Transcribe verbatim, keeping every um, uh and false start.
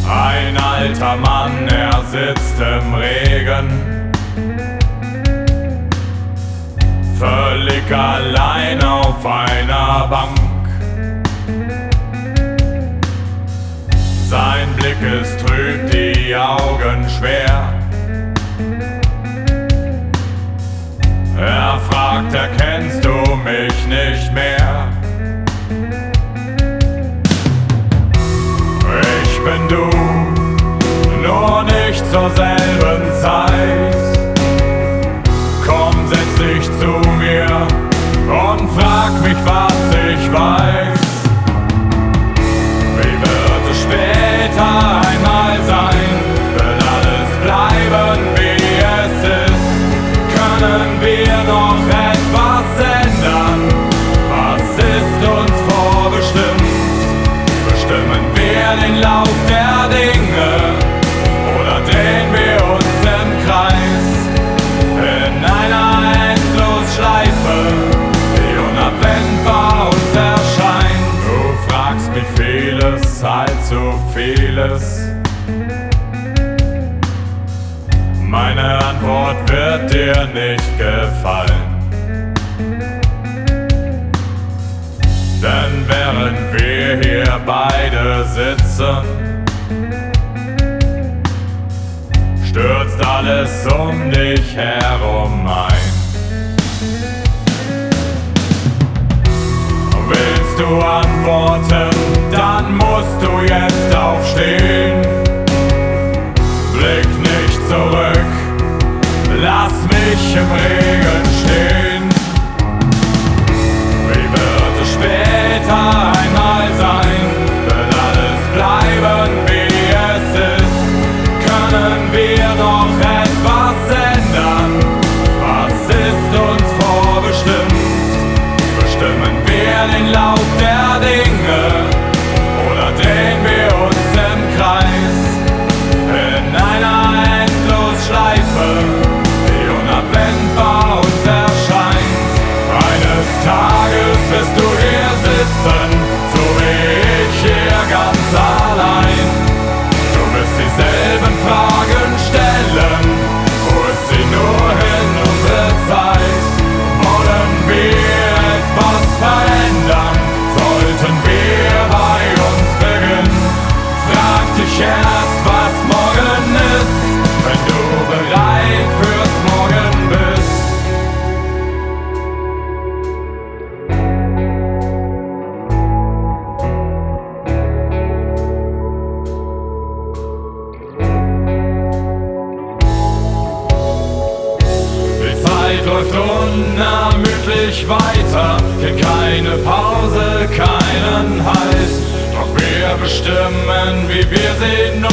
Ein alter Mann, er sitzt im Regen, völlig allein auf einer Bank. Sein Blick ist trüb, die Augen schwer. Er fragt, erkennst du mich nicht mehr? Ich bin du, nur nicht zur selben Zeit. Komm, setz dich zu mir und frag mich, was ich weiß. Wie wird es später einmal sein? Wird alles bleiben, wie es ist? Können wir noch etwas ändern? Was ist uns vorbestimmt? Bestimmen wir den Lauf der Dinge oder drehen wir uns im Kreis in einer Endlosschleife, die unabwendbar uns erscheint? Du fragst mich vieles, allzu vieles. Meine Antwort wird dir nicht gefallen. Denn während wir hier beide sitzen, stürzt alles um dich herum ein. Willst du antworten, dann musst du jetzt aufstehen. Blick nicht zurück, lass mich im Regen stehen. Wie wird es später einmal sein? Wird alles bleiben, wie es ist? Können wir noch etwas ändern? Was ist uns vorbestimmt? Bestimmen wir den Lauf der Dinge oder drehen wir uns im Kreis in einer Endlosschleife, die unabwendbar uns erscheint? Eines Tages wirst du hier sitzen, so wie ich hier ganz allein. Du wirst dieselben Fragen stellen, wo ist sie nur hin, unsere Zeit? Wollen wir etwas verändern? Sollten wir bei uns beginnen? Frag dich erst, was morgen ist, wenn du bereit fürs Morgen bist. Die Zeit läuft unermüdlich weiter, kennt keine Pause, keinen Halt. Doch wir bestimmen, wie wir sie nutzen.